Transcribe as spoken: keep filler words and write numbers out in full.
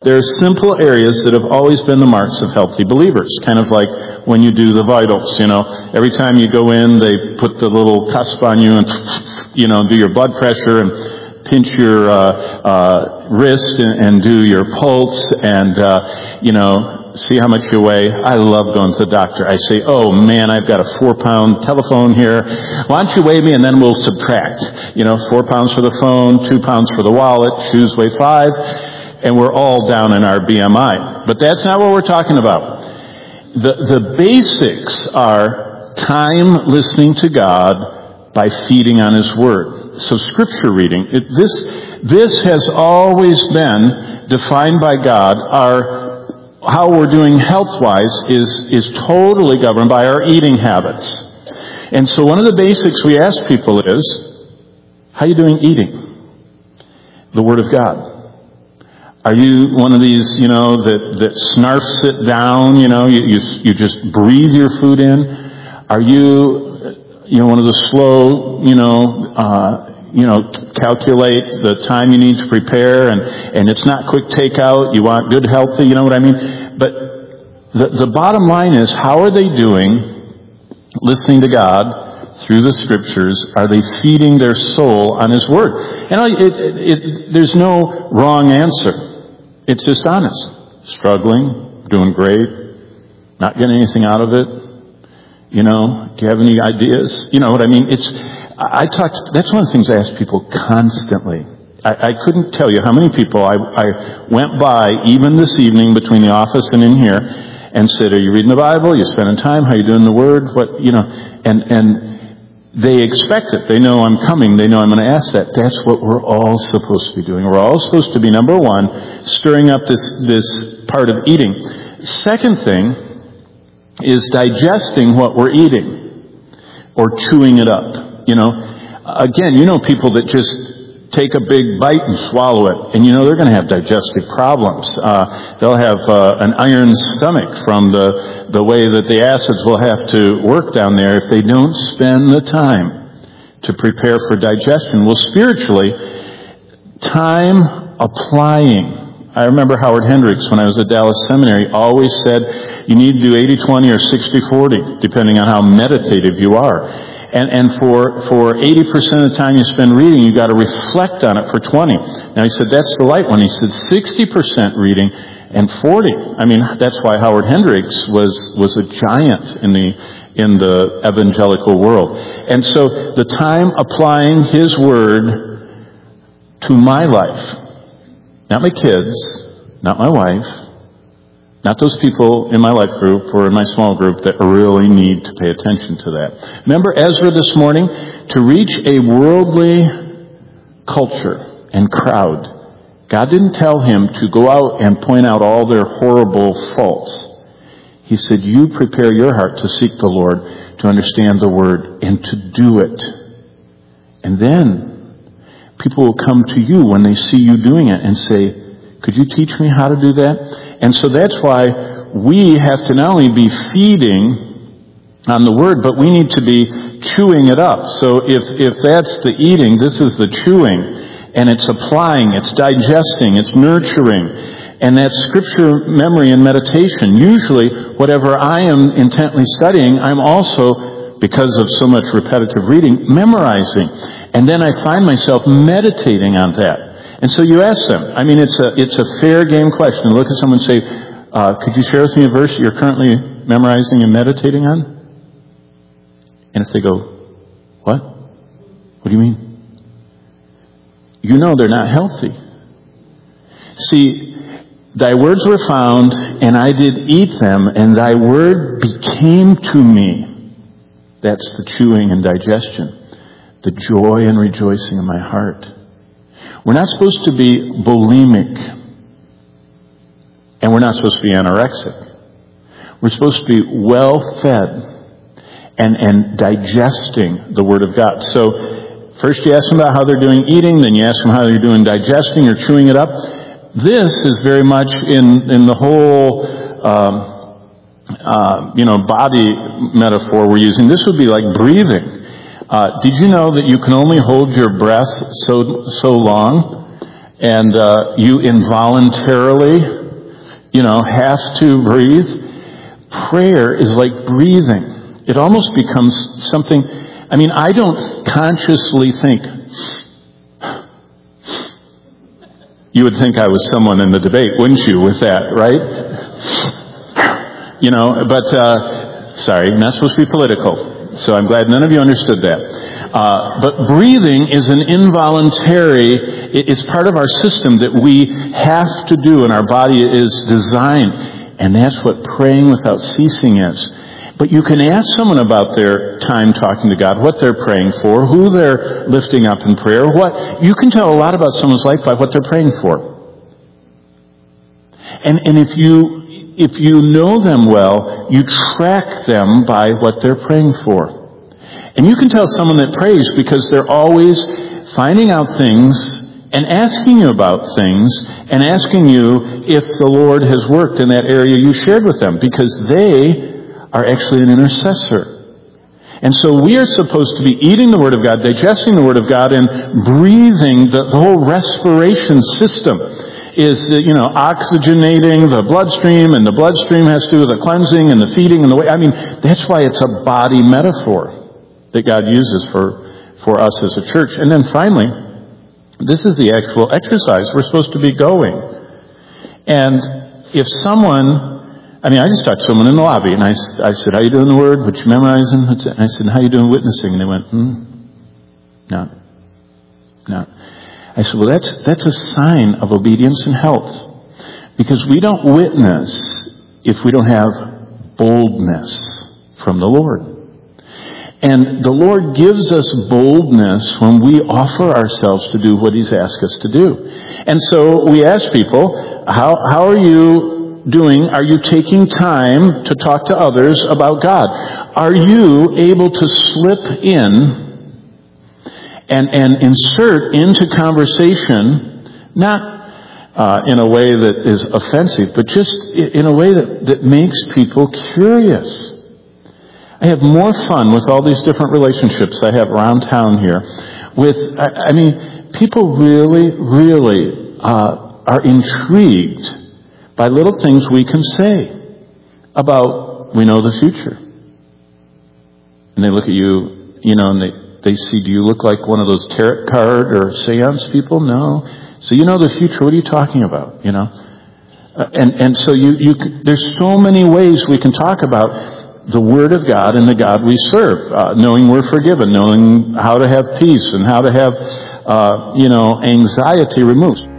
There are simple areas that have always been the marks of healthy believers, kind of like when you do the vitals, you know. Every time you go in, they put the little cusp on you and, you know, do your blood pressure and pinch your uh, uh, wrist and, and do your pulse and, uh, you know, see how much you weigh. I love going to the doctor. I say, oh man, I've got a four pound telephone here. Why don't you weigh me and then we'll subtract. You know, four pounds for the phone, two pounds for the wallet, shoes weigh five. And we're all down in our B M I. But that's not what we're talking about. The, the basics are time listening to God by feeding on His Word. So Scripture reading, it, this, this has always been defined by God. Our, how we're doing health-wise is, is totally governed by our eating habits. And so one of the basics we ask people is, how are you doing eating the Word of God? Are you one of these, you know, that, that snarfs it down, you know, you, you, you just breathe your food in? Are you, you know, one of the slow, you know, uh, you know, calculate the time you need to prepare and, and it's not quick takeout, you want good healthy, you know what I mean? But the, the bottom line is, how are they doing listening to God through the Scriptures? Are they feeding their soul on His Word? And it, it, it, there's no wrong answer. It's just honest. Struggling, doing great, not getting anything out of it. You know, do you have any ideas? You know what I mean? It's, I talked, that's one of the things I ask people constantly. I, I couldn't tell you how many people I, I went by, even this evening between the office and in here, and said, are you reading the Bible? Are you spending time? How are you doing the Word? What, you know, and, and, they expect it. They know I'm coming. They know I'm going to ask that. That's what we're all supposed to be doing. We're all supposed to be, number one, stirring up this, this part of eating. Second thing is digesting what we're eating or chewing it up. You know, again, you know people that just take a big bite and swallow it, and you know they're going to have digestive problems. Uh, they'll have uh, an iron stomach from the, the way that the acids will have to work down there if they don't spend the time to prepare for digestion. Well, spiritually, time applying. I remember Howard Hendricks, when I was at Dallas Seminary, always said you need to do eighty twenty or sixty forty, depending on how meditative you are. And, and for, for eighty percent of the time you spend reading, you've got to reflect on it for twenty. Now he said, that's the light one. He said sixty percent reading and forty. I mean, that's why Howard Hendricks was, was a giant in the, in the evangelical world. And so the time applying His Word to my life, not my kids, not my wife, not those people in my life group or in my small group that really need to pay attention to that. Remember Ezra this morning? To reach a worldly culture and crowd, God didn't tell him to go out and point out all their horrible faults. He said, you prepare your heart to seek the Lord, to understand the Word, and to do it. And then people will come to you when they see you doing it and say, could you teach me how to do that? And so that's why we have to not only be feeding on the Word, but we need to be chewing it up. So if, if that's the eating, this is the chewing. And it's applying, it's digesting, it's nurturing. And that's Scripture memory and meditation. Usually, whatever I am intently studying, I'm also, because of so much repetitive reading, memorizing. And then I find myself meditating on that. And so you ask them. I mean, it's a it's a fair game question. Look at someone and say, uh, could you share with me a verse you're currently memorizing and meditating on? And if they go, what? What do you mean? You know they're not healthy. See, thy words were found, and I did eat them, and thy word became to me. That's the chewing and digestion. The joy and rejoicing in my heart. We're not supposed to be bulimic. And we're not supposed to be anorexic. We're supposed to be well-fed and, and digesting the Word of God. So, first you ask them about how they're doing eating, then you ask them how they're doing digesting or chewing it up. This is very much in, in the whole, um, uh, you know, body metaphor we're using. This would be like breathing. Uh, did you know that you can only hold your breath so so long and uh, you involuntarily, you know, have to breathe. Prayer is like breathing. It almost becomes something, I mean, I don't consciously think. You would think I was someone in the debate, wouldn't you, with that, right? You know, but, uh, sorry, not supposed to be political, so I'm glad none of you understood that. Uh, but breathing is an involuntary, it's part of our system that we have to do, and our body is designed. And that's what praying without ceasing is. But you can ask someone about their time talking to God, what they're praying for, who they're lifting up in prayer. What you can tell a lot about someone's life by what they're praying for. And and if you if you know them well, you track them by what they're praying for. And you can tell someone that prays because they're always finding out things and asking you about things and asking you if the Lord has worked in that area you shared with them, because they are actually an intercessor. And so we are supposed to be eating the Word of God, digesting the Word of God, and breathing. The, the whole respiration system is, you know, oxygenating the bloodstream, and the bloodstream has to do with the cleansing and the feeding and the way. I mean, that's why it's a body metaphor that God uses for, for us as a church. And then finally, this is the actual exercise. We're supposed to be going. And if someone, I mean, I just talked to someone in the lobby, and I, I said, how you doing the Word? What you memorizing? And I said, how you doing witnessing? And they went, hmm, no, no. I said, well, that's, that's a sign of obedience and health. Because we don't witness if we don't have boldness from the Lord. And the Lord gives us boldness when we offer ourselves to do what He's asked us to do. And so we ask people, how, how are you doing? Are you taking time to talk to others about God? Are you able to slip in and, and insert into conversation, not uh, in a way that is offensive, but just in a way that, that makes people curious? I have more fun with all these different relationships I have around town here. With, I, I mean, people really, really uh, are intrigued by little things we can say about, we know the future. And they look at you, you know, and they, they see, do you look like one of those tarot card or seance people? No. So you know the future, what are you talking about, you know? Uh, and, and so you, you, there's so many ways we can talk about the Word of God and the God we serve, uh, knowing we're forgiven, knowing how to have peace and how to have, uh, you know, anxiety removed.